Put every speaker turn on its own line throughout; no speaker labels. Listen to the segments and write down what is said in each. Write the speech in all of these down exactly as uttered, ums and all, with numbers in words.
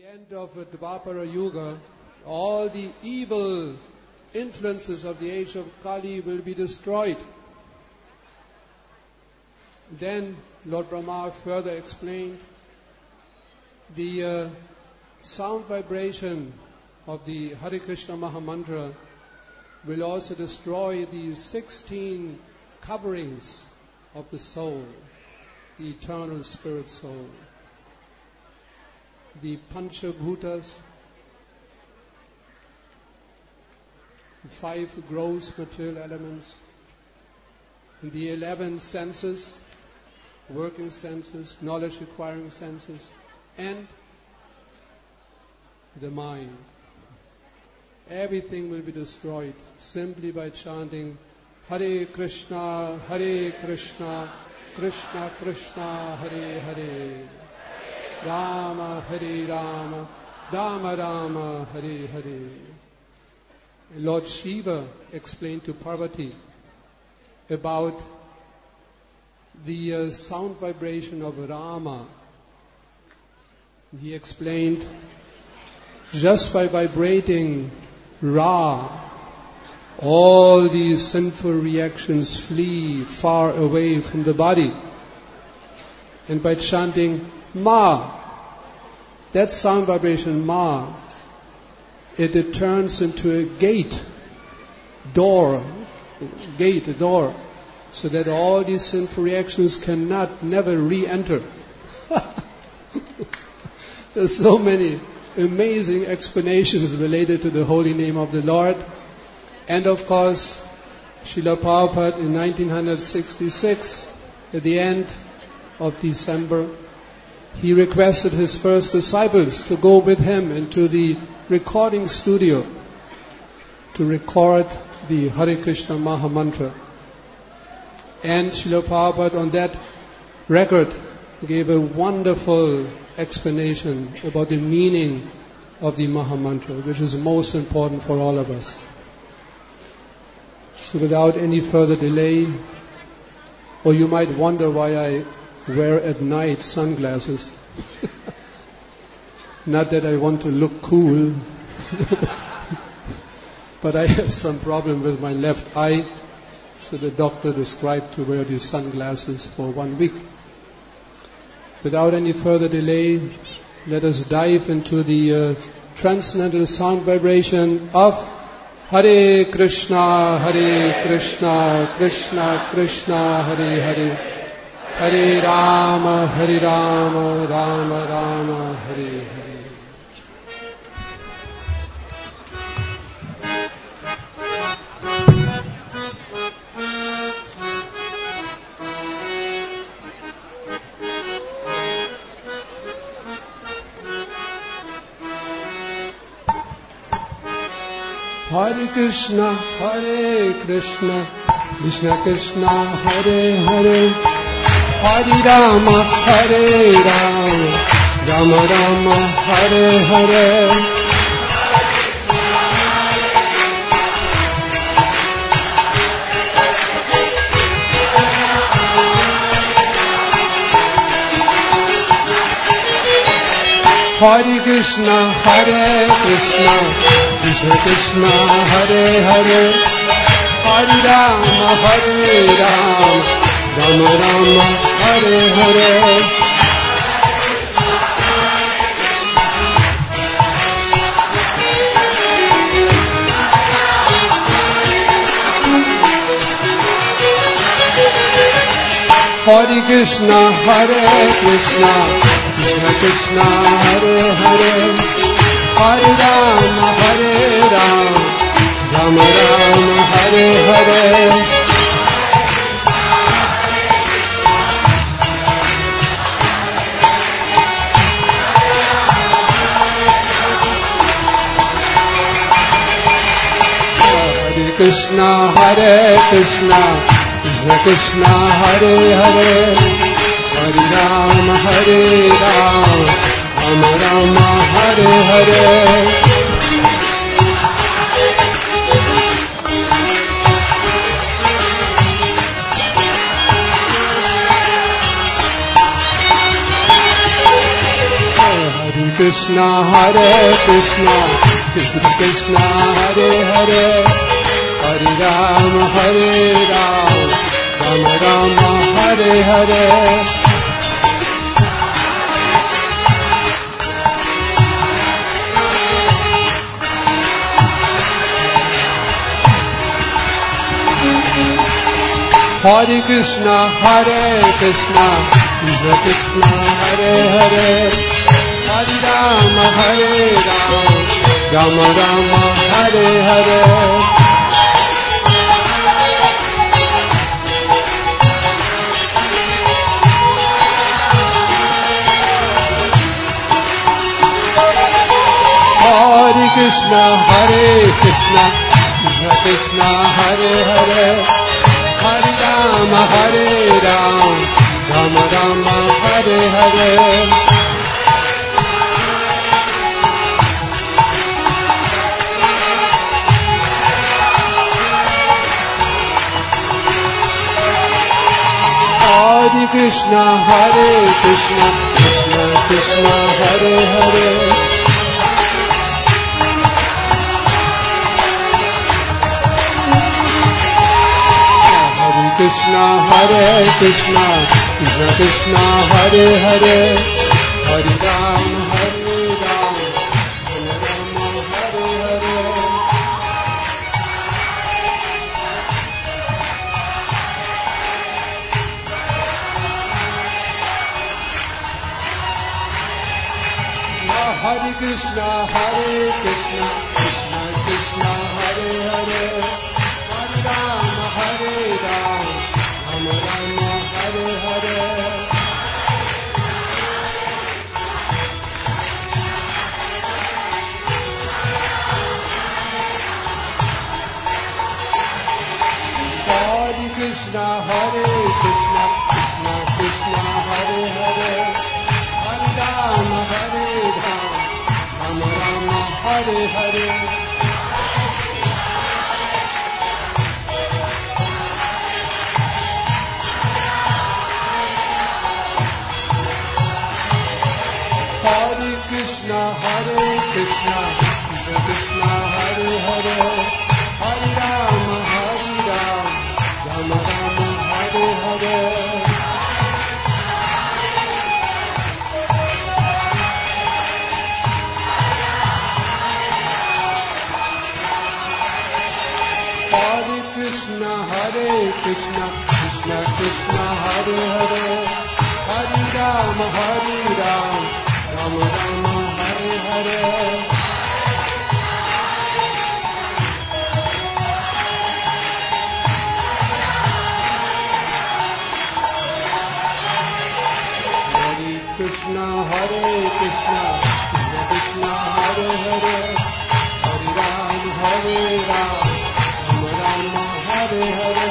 end of the Dvapara Yuga, all the evil influences of the age of Kali will be destroyed. Then Lord Brahma further explained the uh, sound vibration of the Hare Krishna Mahamantra will also destroy the sixteen coverings of the soul, the eternal spirit soul. The Panchabhutas, the five gross material elements, and the eleven senses, working senses, knowledge acquiring senses, and the mind. Everything will be destroyed simply by chanting Hare Krishna, Hare Krishna, Krishna Krishna, Hare Hare, Rama Hare Rama, Rama Rama, Hare Hare. Lord Shiva explained to Parvati about the uh, sound vibration of Rama. He explained, just by vibrating Ra, all these sinful reactions flee far away from the body. And by chanting Ma, that sound vibration Ma, it, it turns into a gate, door, gate, a door, so that all these sinful reactions cannot never re-enter. There's so many amazing explanations related to the holy name of the Lord. And of course, Srila Prabhupada in nineteen sixty-six, at the end of December, he requested his first disciples to go with him into the recording studio to record the Hare Krishna Mahamantra. And Srila Prabhupada on that record gave a wonderful explanation about the meaning of the Mahamantra, which is most important for all of us. So without any further delay, or you might wonder why I wear at night sunglasses. Not that I want to look cool, but I have some problem with my left eye, so the doctor described to wear these sunglasses for one week. Without any further delay, let us dive into the uh, transcendental sound vibration of Hare Krishna, Hare Krishna, Krishna Krishna, Hare Hare, Hare Rama, Hare Rama, Rama Rama, Hare Hare. Hare Krishna, Hare Krishna, Krishna Krishna, Hare Hare, Hare Rama, Hare Rama, Rama Rama, Hare Hare. Hare Krishna, Hare Krishna, Krishna Krishna, Hare Hare, Hare Rama, Hare Rama, Rama Rama, Hare Hare. Hare Krishna, Hare Krishna, Krishna Krishna, Hare Hare, Hare Rama, Hare Rama, Rama Rama, Hare Hare. Hare Krishna, Hare Krishna, Krishna Krishna, Hare Hare, Hare Rama, Hare Rama, Rama Rama, Hare Hare. Krishna, Hare Krishna, Krishna Krishna, Hare Hare, Hare Rama, Hare Rama, Rama Rama, Hare Hare. Hare Krishna, Hare Krishna, Krishna Krishna, Hare Hare, Hare Rama, Hare Rama, Rama Rama, Hare Hare. Hare Krishna, Hare Krishna, Krishna Krishna, Hare Hare, Hare Rama, Hare Rama, Rama Rama, Hare Hare. Hare Krishna, Hare Krishna, Krishna Krishna, Hare Hare. Krishna, Hare Krishna, Krishna Krishna, Hare Hare, Hare Rama, Hare Rama, Rama Rama, Hare Hare. Hare Krishna, Hare Krishna, Krishna Krishna, Hare Hare, Hare Rama, Hare Rama, Rama Rama, Hare Hare. Hare Krishna, Hare Krishna, Krishna Krishna, Hare Hare, Hare Rama, Hare Rama, Rama Rama, Hare Hare. Hare Krishna, Hare Krishna, Krishna Krishna, Hare Hare, Hare Rama, Hare Rama, Rama Rama, Hare Hare. Hare Krishna, Hare Krishna, Krishna Krishna, Hare Hare, Hare Rama, Hare Rama, Rama Rama, Hare Hare. Hare Krishna, Hare Krishna, Krishna Krishna, Hare Hare, Hare Rama, Hare Rama, Rama Rama, Hare Hare.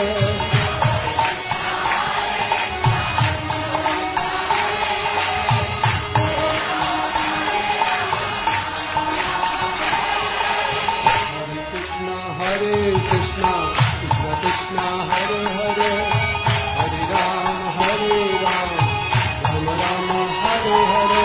Hare Krishna, Krishna Krishna, Hare Hare, Hare Rama, Hare Rama, Rama Rama, Hare Hare.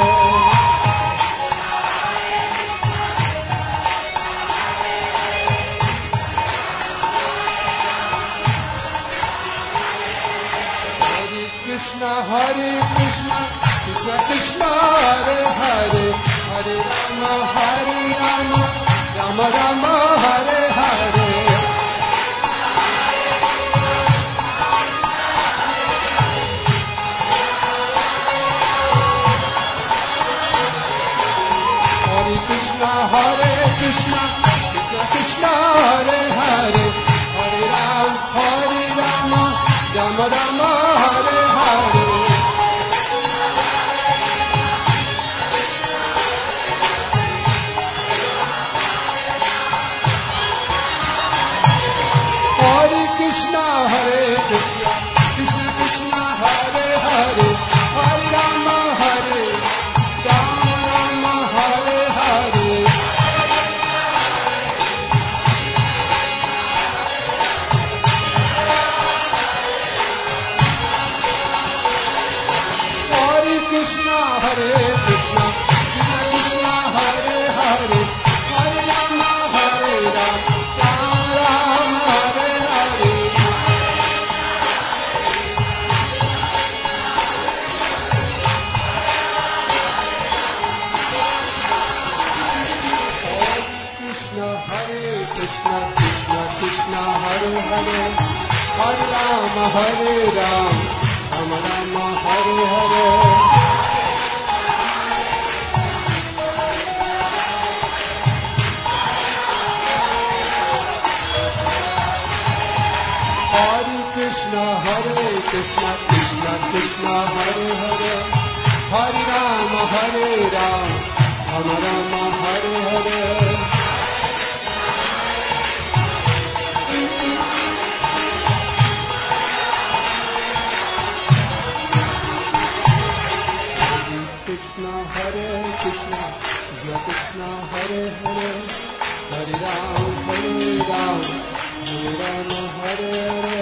Hare Krishna, Hare Krishna, Krishna Krishna, Hare Hare, Hare Rama, Hare Rama, Rama Rama, Hare Hare. Hare Krishna, Hare Krishna, Krishna Krishna, Hare Hare, Hare Rama, Hare Rama, Rama Rama, Hare Hare. Hare Krishna, Hare Krishna, Krishna Krishna, Hare Hare, Hare Rama, Hare Rama, Rama, Hare Hare. Hare Krishna, Hare Krishna, Krishna Krishna, Hare Rama, Hare Rama, Rama Rama, Hare Hare. Hare Krishna, Hare Krishna, Krishna Krishna, Hare Hare. Hare Rama, Hare Rama, Rama Rama, Hare Hare. Krishna, Hare Krishna, Krishna Krishna, Hare Hare. Hare Rama, Hare Rama, Rama Rama, Hare Hare.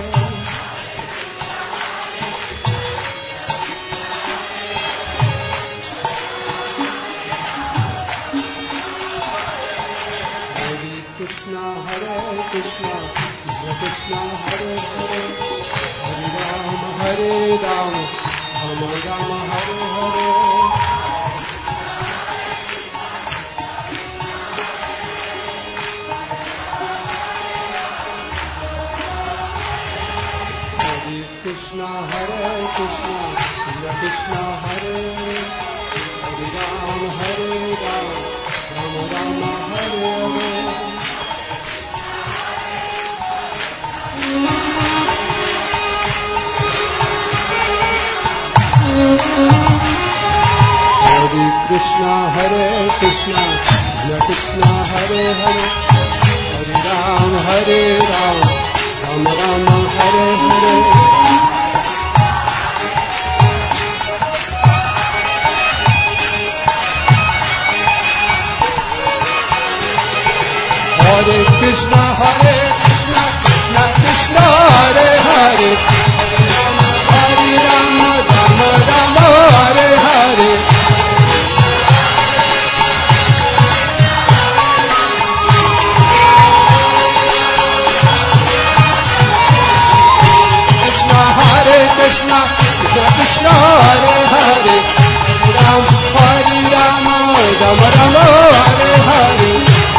Krishna, Hare Krishna, Krishna Krishna, Hare Hare. Hare Rama, Hare Rama, Rama Rama, Hare Hare. Krishna, Hare Krishna, Krishna Krishna, Hare Hare. Hare Rama, Hare Rama, Rama Rama, Hare Hare. Hare Krishna, Hare Krishna, Krishna Krishna, Hare Hare. Hare Rama, Hare Rama, Rama Rama, Hare Hare. Hare Krishna, Hare Krishna, Krishna Krishna, Hare Hare. Hare Rama, Rama Rama, Hare Hare. Krishna, Hare Krishna, Krishna Krishna, Hare Hare. Hare Rama, Hare Rama, Rama Rama, Hare Hare.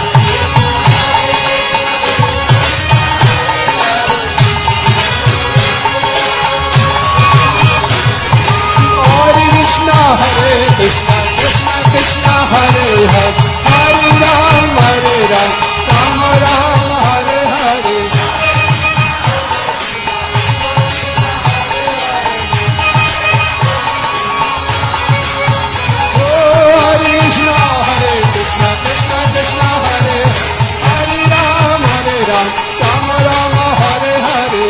Hare Krishna, Krishna Krishna, Hare Hare. Hare Rama, Hare Rama, Rama Rama, Hare Hare. Oh, Hare Krishna, Hare Krishna, Krishna Krishna, Hare Hare. Hare Rama, Hare Rama, Rama Rama, Hare Hare.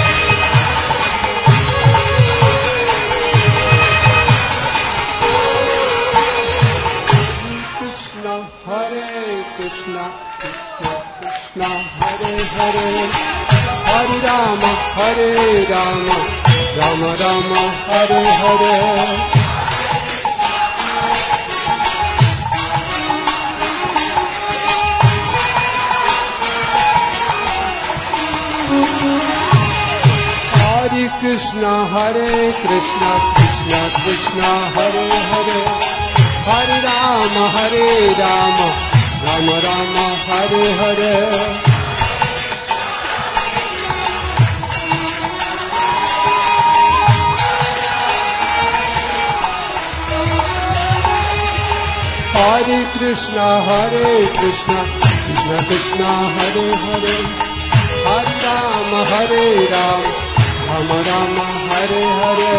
Hare Krishna, Krishna Krishna, Hare Hare. Hare Rama, Hare Rama, Rama Rama, Hare Hare. Hare Krishna, Hare Krishna, Krishna Krishna, Hare Hare. Hare Rama, Hare Rama, Rama Rama, Hare Hare. Hare Krishna, Hare Krishna, Krishna Krishna, Hare Hare. Hare Rama, Hare Rama, Rama Rama, Hare Hare.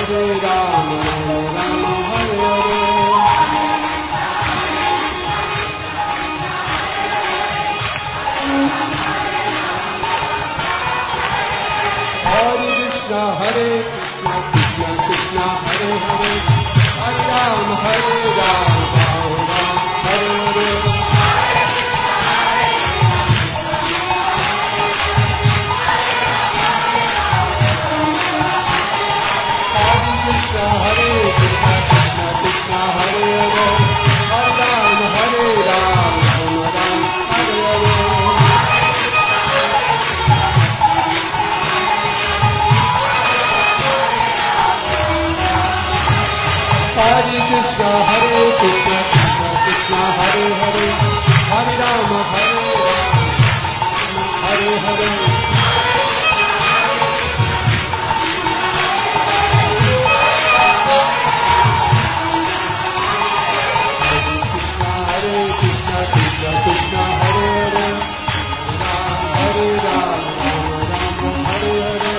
Hare Rama, Rama Rama, Hare Hare. Hare Krishna, Hare Krishna, Krishna Krishna, Hare Hare, Hare Rama, Hare Rama, Rama Rama, Hare Hare. Hare Krishna, Hare Krishna, Krishna Krishna, Hare Hare, Hare Rama, Hare Rama, Rama Rama, Hare Hare. Hare Krishna, Hare Krishna, Krishna Krishna, Hare Hare, Hare Rama, Hare Rama, Hare Hare. Hare Krishna, Krishna Krishna, Hare Hare, Hare Rama, Rama Rama, Hare Hare.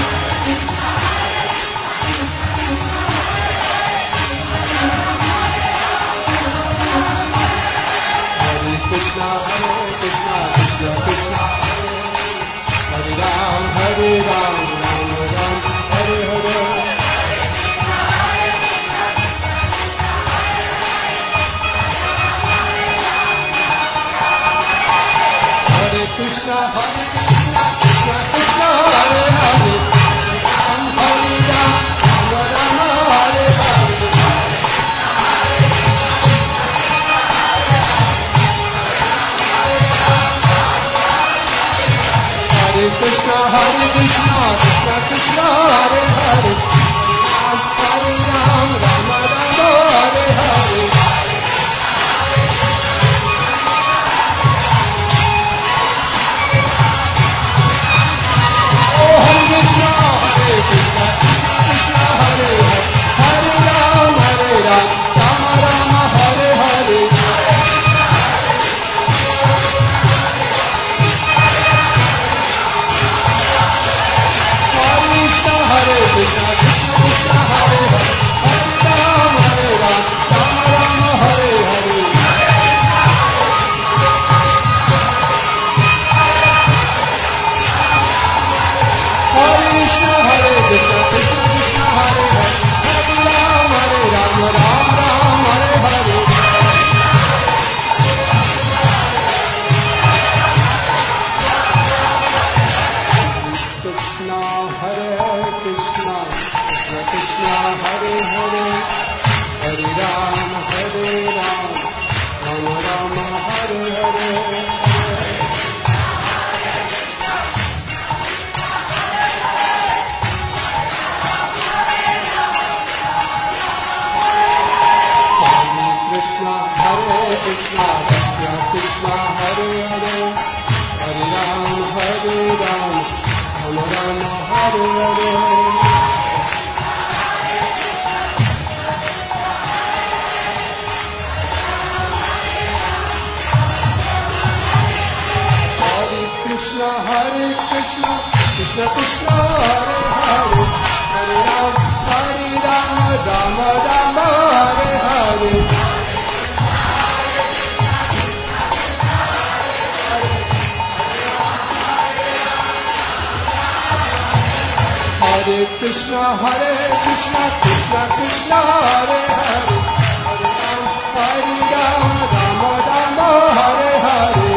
Krishna, Hare Krishna, Krishna Krishna, Hare Ram, Hare Ram, Ram Ram, Hare Hare. Hare Krishna, Hare Krishna, Krishna Krishna, Hare Hare, Ram, Hare Ram, Ram Ram, Hare Hare. Hare Krishna, Hare Krishna, Krishna Krishna, Hare Hare, Ram, Hare Ram, Rama Rama, Hare Hare. Oh, Hare Krishna, Hare Krishna, Krishna Hare Hare, Hare Ram, Hare Ram, Rama Rama, Hare Hare. Hare Krishna, Krishna Krishna, Hare Hare, Hare Ram, Hare Ram, Rama Rama, Hare Hare. Hare Krishna, Hare Krishna, Krishna Krishna, Hare Hare, Hare Ram, Hare Ram, Ram Ram, Hare Hare. Krishna, Hare Krishna, Krishna Krishna, Hare Hare, Hare Ram, Hare Ram, Rama Rama, Hare Hare. Krishna, Hare Krishna, Krishna Krishna, Hare Hare, Hare Ram, Hare Ram, Rama Rama, Hare Hare. Hare Krishna, Hare Krishna, Krishna Krishna, Hare Hare, Hare Ram, Hare Rama, Rama Rama, Hare Hare. Hare Krishna, Hare Krishna, Krishna Krishna, Hare Hare, Hare Ram, Hare Rama, Rama Rama, Hare Hare.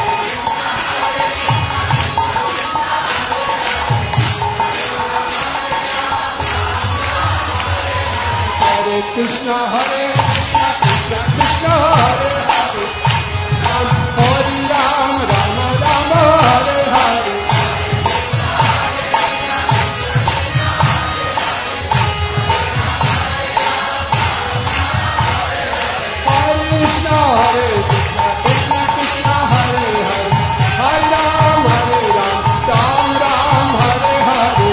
Hare Krishna, Hare Krishna, Krishna Krishna, Hare Hare, Ram, Hare Ram, Rama Rama, Hare Hare. Hare Krishna, Krishna Krishna, Hare Hare, Hare Ram, Hare Ram, Ram Ram, Hare Hare.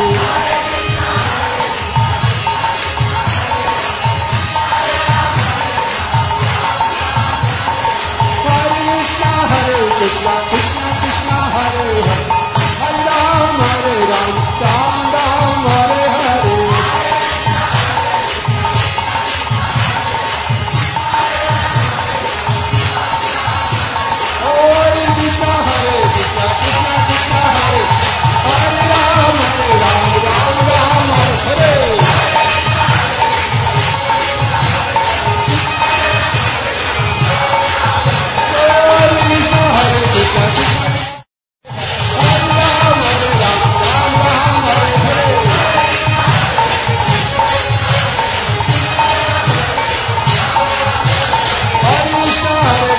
Hare Krishna, Hare Krishna, Krishna Krishna, Hare Hare, Hare Ram, Hare Ram, Ram Ram, Hare Hare.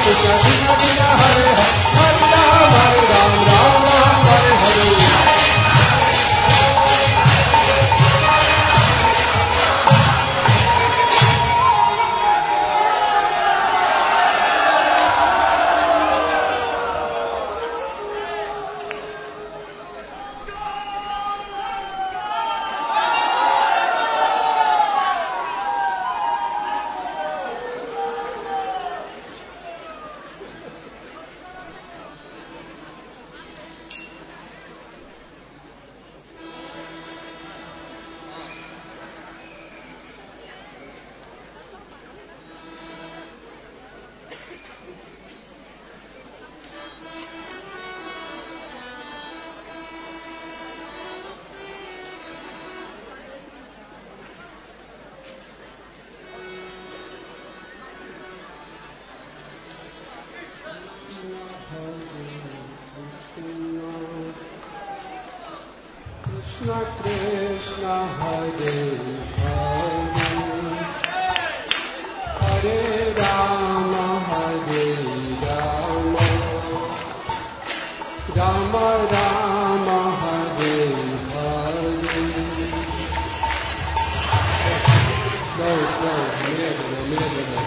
Krishna Krishna Krishna Hare Hare Hare Ram Hare Ram Ram Ram Hare Hare Krishna Krishna Hare Hare Hare Rama Hare Rama Rama Rama Hare Hare Slow, slow, medle, medle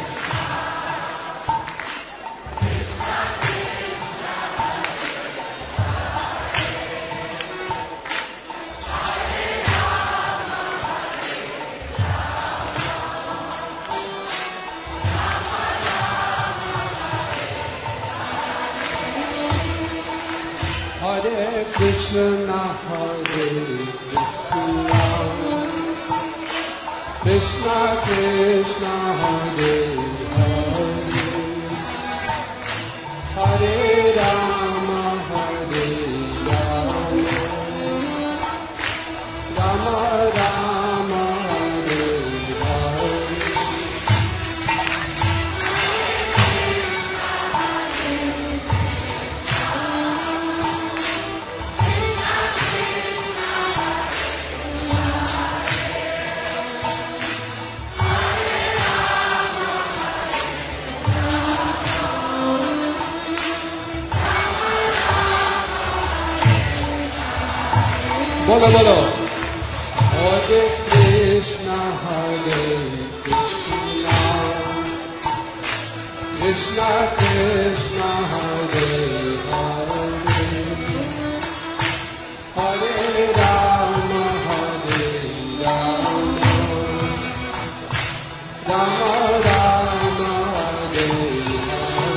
Hare Krishna, Hare Krishna, Krishna Krishna, Hare Hare, Hare Rama, Hare Rama, Rama Rama, Hare Hare. Bolo, bolo. Hare Krishna, Hare Krishna, Krishna Krishna, Hare Hare, Hare Rama, Hare Rama, Rama Rama, Hare Hare.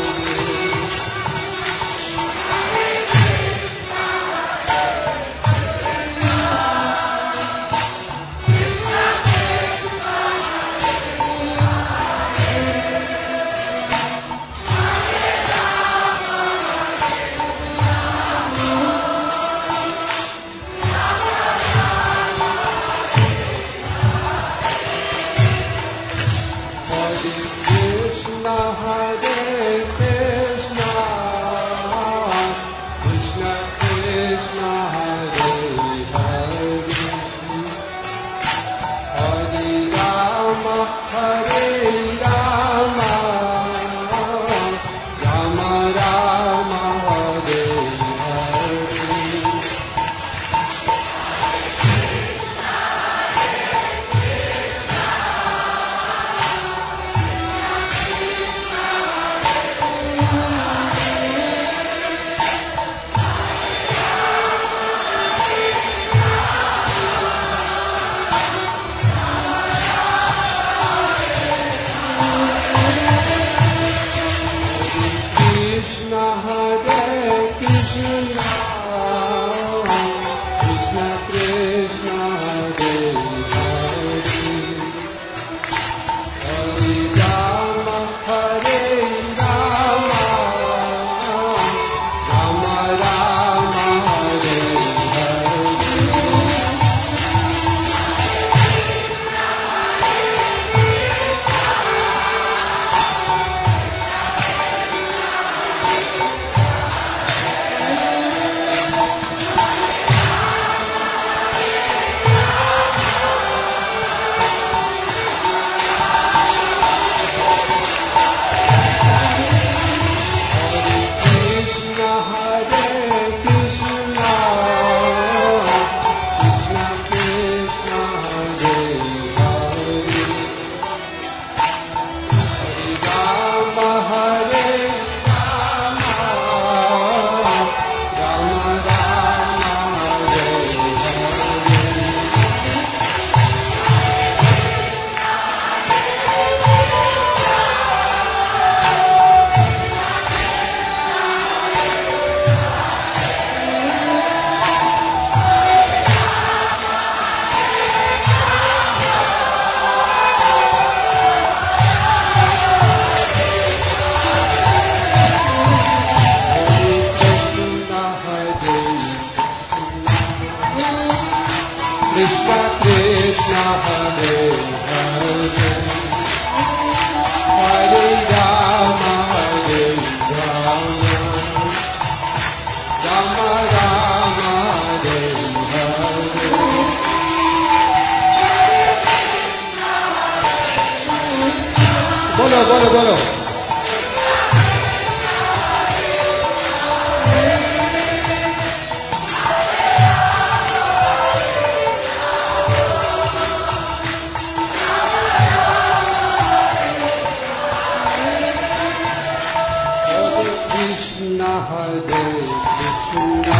बोलो बोलो बोलो। Krishna Hare Krishna,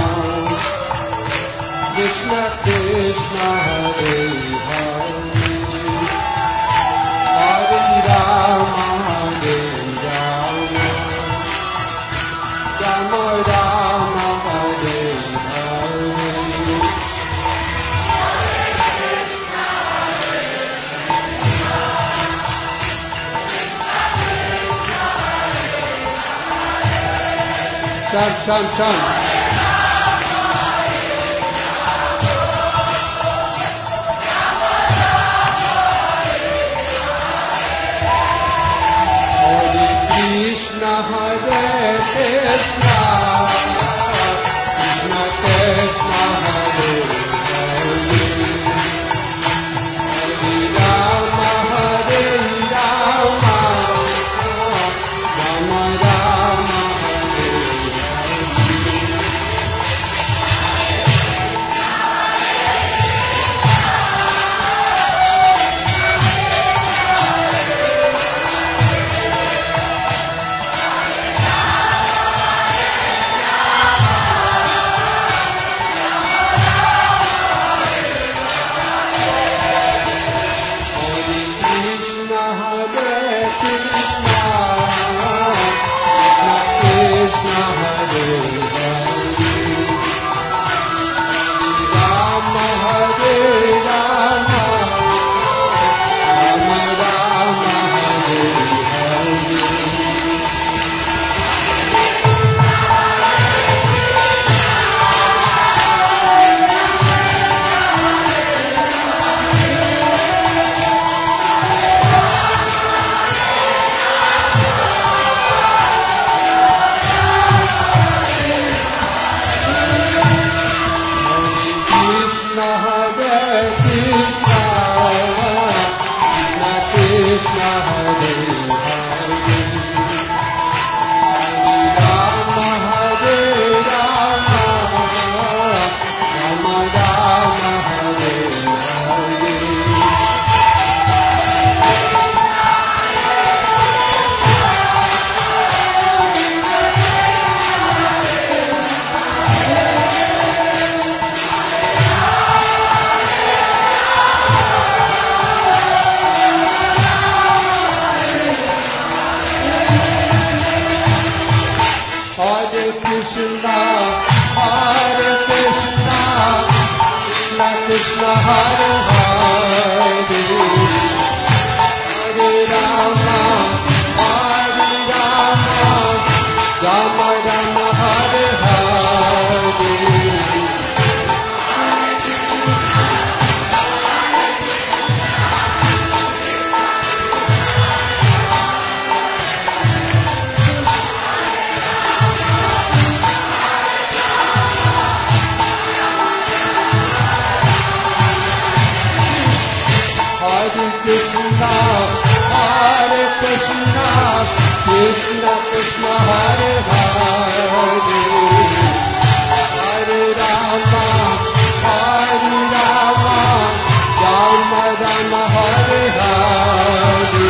Krishna Krishna Hare Hare, Hare Rama Hare Rama, Rama Rama Hare Hare. Chant, chant, chant. Hare Krishna, Hare Krishna, Krishna Krishna, Hare Hare, Hare Rama, Hare Rama, Rama Rama. Krishna Hare Hare, Hare Rama, Hare Rama, Rama Rama Hare Hare. Hare Krishna, Hare Krishna, Krishna Krishna Hare Hare, Hare Rama, Hare Rama, Rama Rama Hare Hare.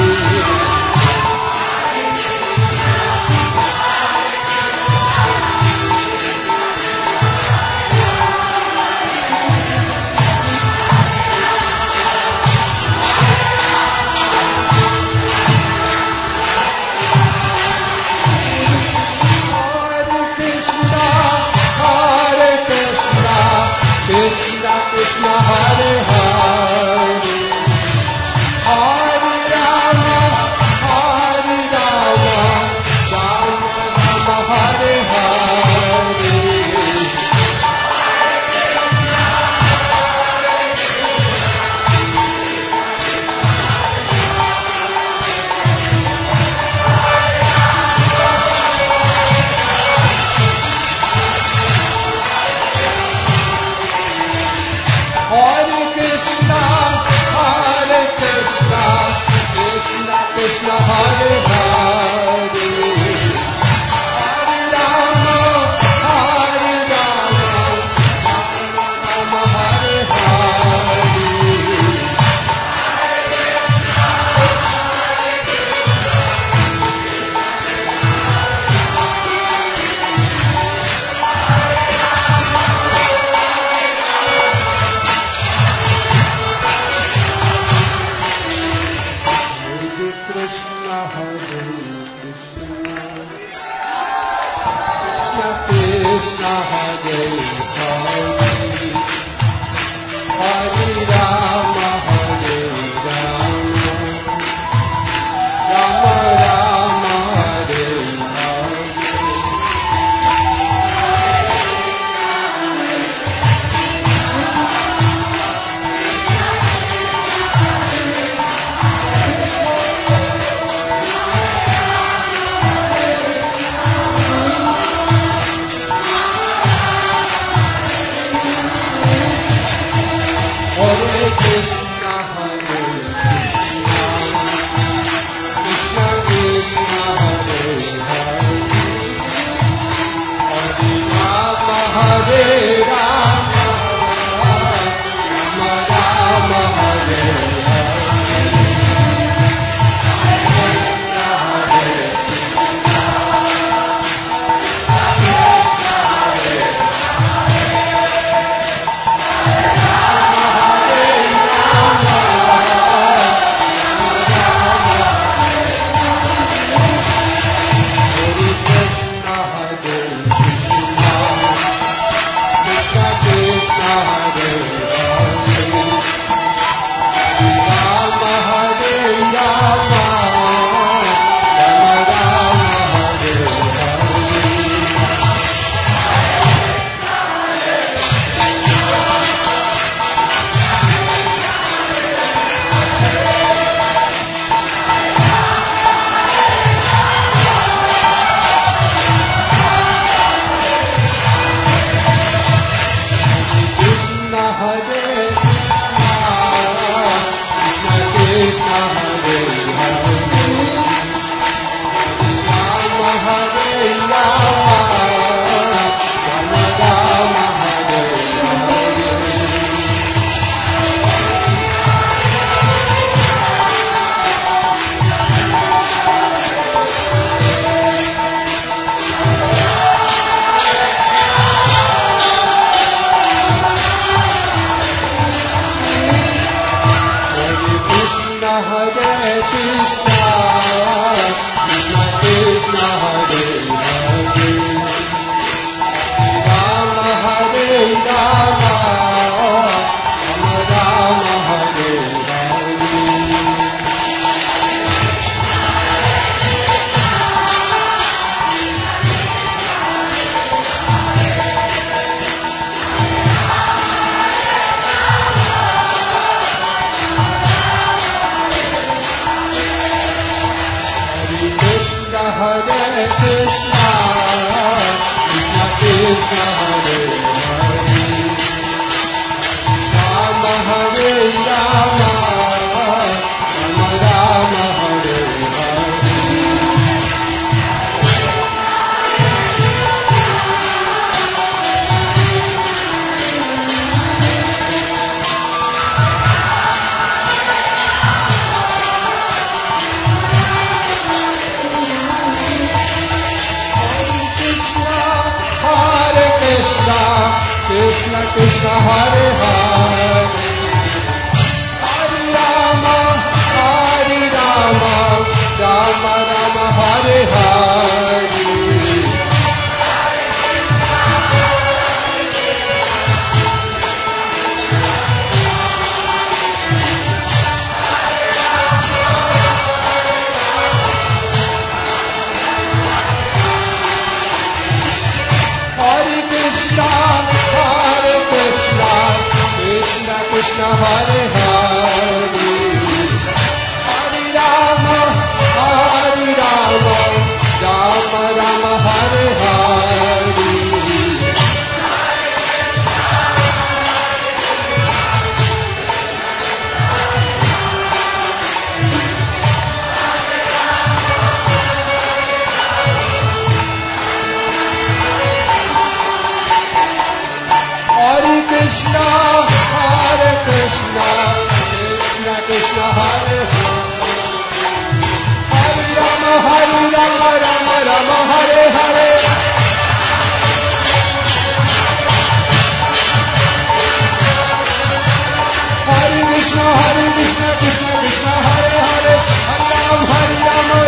Hare Krishna, Krishna Krishna, Hare Hare, Hare Ram, Hare Ram,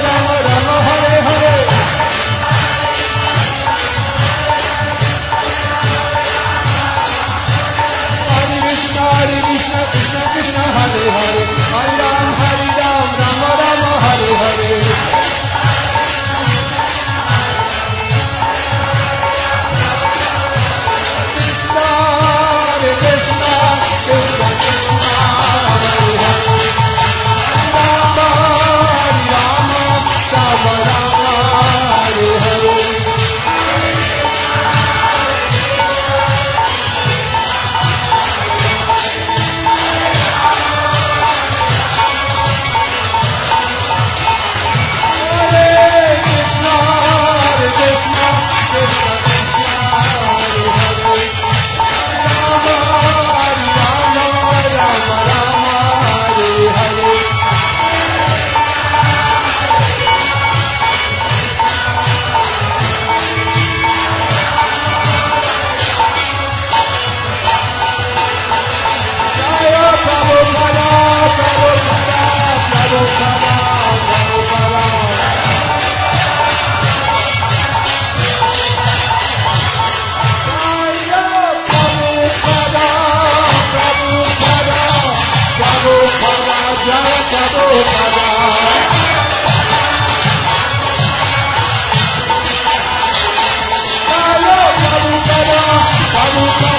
प्रभु का